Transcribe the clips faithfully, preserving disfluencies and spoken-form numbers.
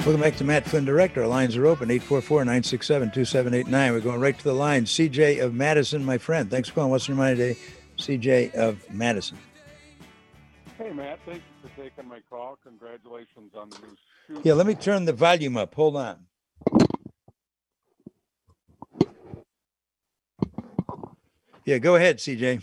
Welcome back to Matt Flynn Direct. Our lines are open, eight four four, nine six seven, two seven eight nine. We're going right to the line. C J of Madison, my friend. Thanks for calling. What's on your mind today? C J of Madison. Hey, Matt. Thank you for taking my call. Congratulations on the new studio. Yeah, let me turn the volume up. Hold on. Yeah, go ahead, C J.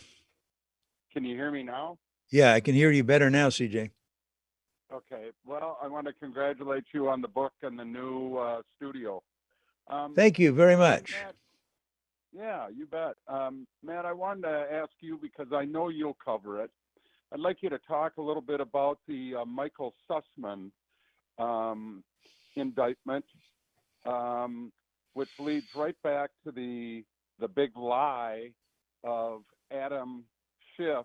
Can you hear me now? Yeah, I can hear you better now, C J. Okay. Well, I want to congratulate you on the book and the new uh, studio. Um, Thank you very much. Matt, yeah, you bet. Um, Matt, I wanted to ask you because I know you'll cover it. I'd like you to talk a little bit about the uh, Michael Sussman um, indictment, um, which leads right back to the the big lie of Adam Schiff,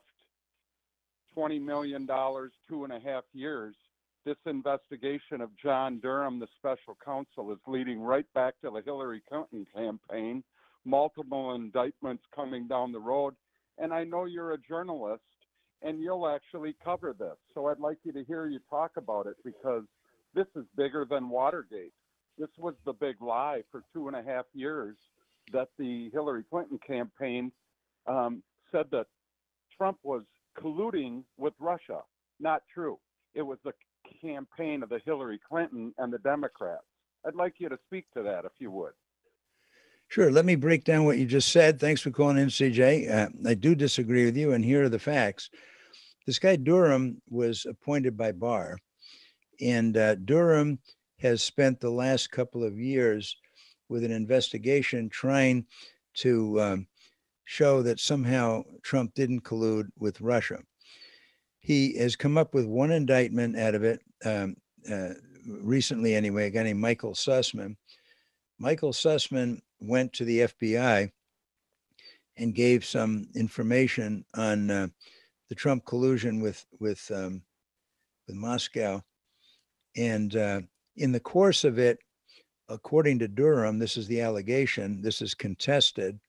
twenty million dollars, two and a half years. This investigation of John Durham, the special counsel, is leading right back to the Hillary Clinton campaign, multiple indictments coming down the road. And I know you're a journalist and you'll actually cover this. So I'd like you to hear you talk about it because this is bigger than Watergate. This was the big lie for two and a half years that the Hillary Clinton campaign um, said that Trump was colluding with Russia. Not true. It was the campaign of the Hillary Clinton and the Democrats. I'd like you to speak to that if you would. Sure. Let me break down what you just said. Thanks for calling in, C J. Uh, I do disagree with you, and here are the facts. This guy Durham was appointed by Barr, and uh, Durham has spent the last couple of years with an investigation trying to um, show that somehow Trump didn't collude with Russia. He has come up with one indictment out of it, um, uh, recently anyway, a guy named Michael Sussman. Michael Sussman went to the F B I and gave some information on uh, the Trump collusion with with um, with Moscow. And uh, in the course of it, according to Durham, this is the allegation, this is contested,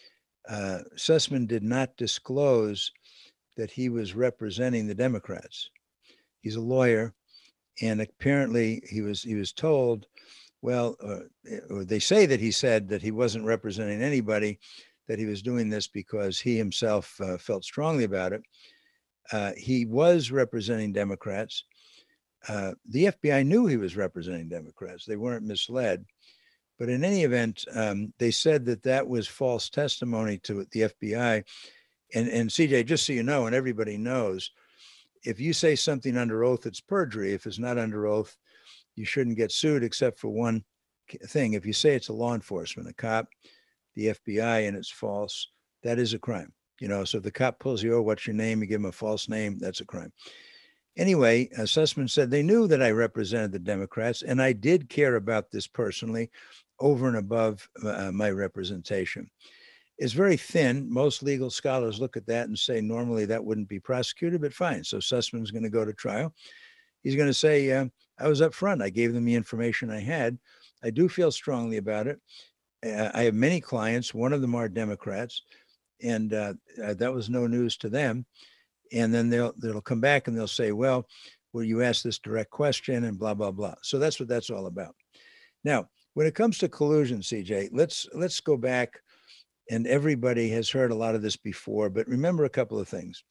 uh, Sussman did not disclose that he was representing the Democrats. He's a lawyer, and apparently he was he was told, well, uh, or they say that he said that he wasn't representing anybody, that he was doing this because he himself uh, felt strongly about it. Uh, he was representing Democrats. Uh, the F B I knew he was representing Democrats. They weren't misled. But in any event, um, they said that that was false testimony to the F B I. And, and C J, just so you know, and everybody knows, if you say something under oath, it's perjury. If it's not under oath, you shouldn't get sued except for one thing. If you say it's a law enforcement, a cop, the F B I, and it's false, that is a crime. You know, so if the cop pulls you, oh, what's your name? You give him a false name, that's a crime. Anyway, uh, Sussman said they knew that I represented the Democrats, and I did care about this personally over and above uh, my representation. It's very thin. Most legal scholars look at that and say normally that wouldn't be prosecuted, but fine. So Sussman's going to go to trial. He's going to say, uh, I was up front. I gave them the information I had. I do feel strongly about it. Uh, I have many clients. One of them are Democrats, and uh, uh, that was no news to them. And then they'll they'll come back and they'll say, well, well, you asked this direct question and blah, blah, blah. So that's what that's all about. Now, when it comes to collusion, C J, let's let's go back. And everybody has heard a lot of this before, but remember a couple of things.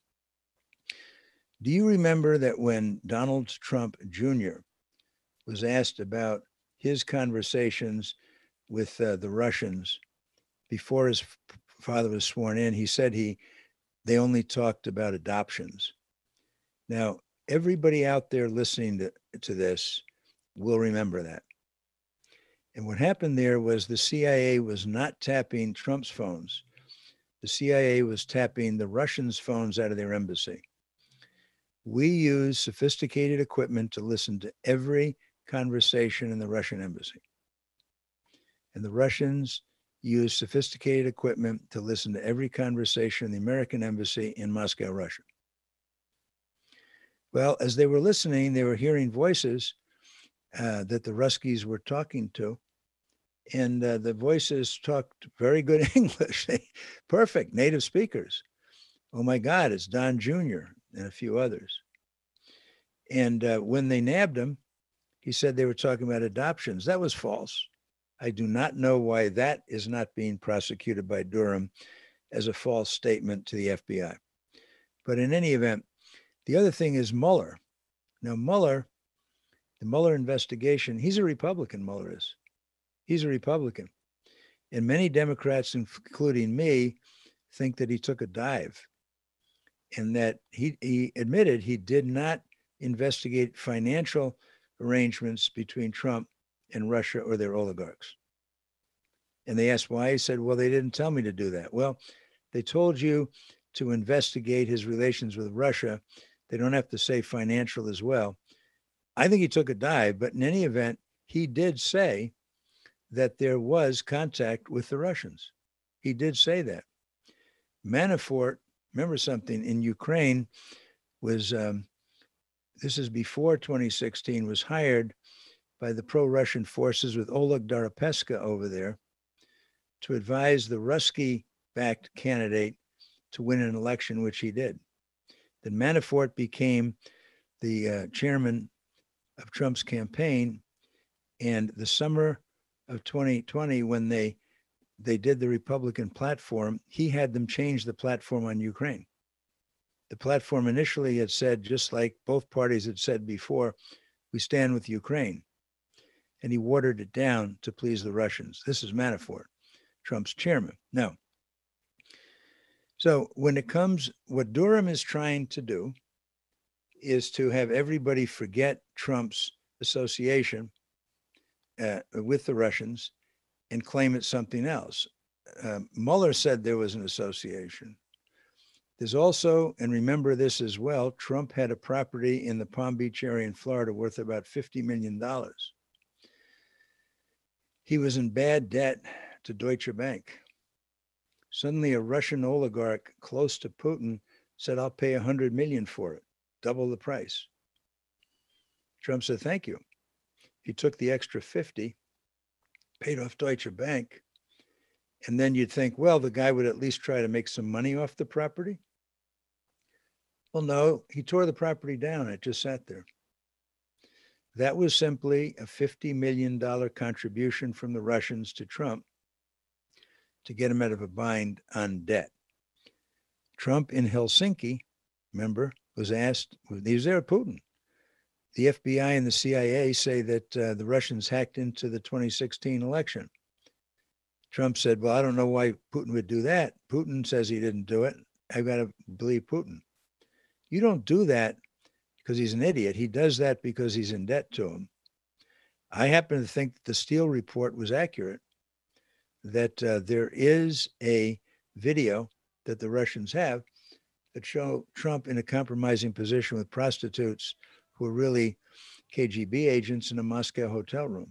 Do you remember that when Donald Trump Junior was asked about his conversations with uh, the Russians before his f- father was sworn in, he said he they only talked about adoptions. Now, everybody out there listening to, to this will remember that. And what happened there was the C I A was not tapping Trump's phones. The C I A was tapping the Russians' phones out of their embassy. We use sophisticated equipment to listen to every conversation in the Russian embassy. And the Russians use sophisticated equipment to listen to every conversation in the American embassy in Moscow, Russia. Well, as they were listening, they were hearing voices uh, that the Ruskies were talking to. And uh, the voices talked very good English, perfect native speakers. Oh my God, it's Don Junior and a few others. And uh, when they nabbed him, He said they were talking about adoptions. That was false. I do not know why that is not being prosecuted by Durham as a false statement to the F B I. But in any event, the other thing is Mueller. Now, Mueller, the Mueller investigation, he's a Republican, Mueller is. He's a Republican. And many Democrats, including me, think that he took a dive and that he, he admitted he did not investigate financial arrangements between Trump and Russia or their oligarchs. And they asked why. He said, well, they didn't tell me to do that. Well, they told you to investigate his relations with Russia. They don't have to say financial as well. I think he took a dive, but in any event, he did say that there was contact with the Russians. He did say that. Manafort, remember something, in Ukraine was, um, this is before twenty sixteen, was hired by the pro-Russian forces with Oleg Deripaska over there to advise the Ruski-backed candidate to win an election, which he did. Then Manafort became the uh, chairman of Trump's campaign, and the summer of twenty twenty, when they they did the Republican platform, he had them change the platform on Ukraine. The platform initially had said, just like both parties had said before, we stand with Ukraine. And he watered it down to please the Russians. This is Manafort, Trump's chairman. Now, so when it comes, what Durham is trying to do is to have everybody forget Trump's association uh, with the Russians and claim it's something else. Uh, Mueller said there was an association. There's also, and remember this as well, Trump had a property in the Palm Beach area in Florida worth about fifty million dollars. He was in bad debt to Deutsche Bank. Suddenly a Russian oligarch close to Putin said, I'll pay one hundred million dollars for it, double the price. Trump said, thank you. He took the extra fifty, paid off Deutsche Bank, and then you'd think, well, the guy would at least try to make some money off the property. Well, no, he tore the property down. It just sat there. That was simply a fifty million dollars contribution from the Russians to Trump to get him out of a bind on debt. Trump in Helsinki, remember, was asked, he was there at Putin. The F B I and the C I A say that uh, the Russians hacked into the twenty sixteen election. Trump said, well, I don't know why Putin would do that. Putin says he didn't do it. I've got to believe Putin. You don't do that because he's an idiot. He does that because he's in debt to him. I happen to think that the Steele report was accurate, that uh, there is a video that the Russians have that show Trump in a compromising position with prostitutes who are really K G B agents in a Moscow hotel room.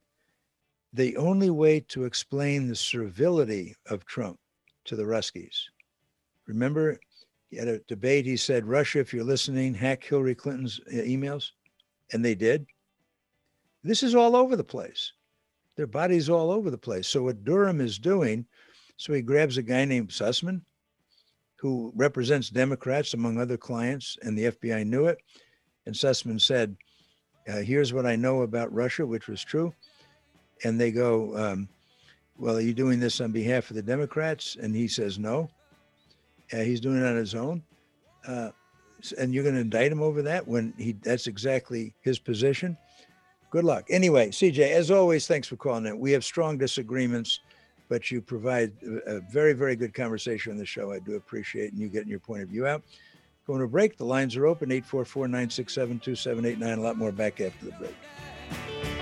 The only way to explain the servility of Trump to the Ruskies, remember, at a debate, he said, Russia, if you're listening, hack Hillary Clinton's emails. And they did. This is all over the place. Their bodies all over the place. So what Durham is doing, so he grabs a guy named Sussman, who represents Democrats among other clients, and the F B I knew it. And Sussman said, uh, here's what I know about Russia, which was true. And they go, um, well, are you doing this on behalf of the Democrats? And he says, no. Uh, he's doing it on his own. Uh, and you're going to indict him over that when he that's exactly his position? Good luck. Anyway, C J, as always, thanks for calling in. We have strong disagreements, but you provide a very, very good conversation on the show. I do appreciate and you getting your point of view out. Going to break. The lines are open, eight four four, nine six seven, two seven eight nine. A lot more back after the break.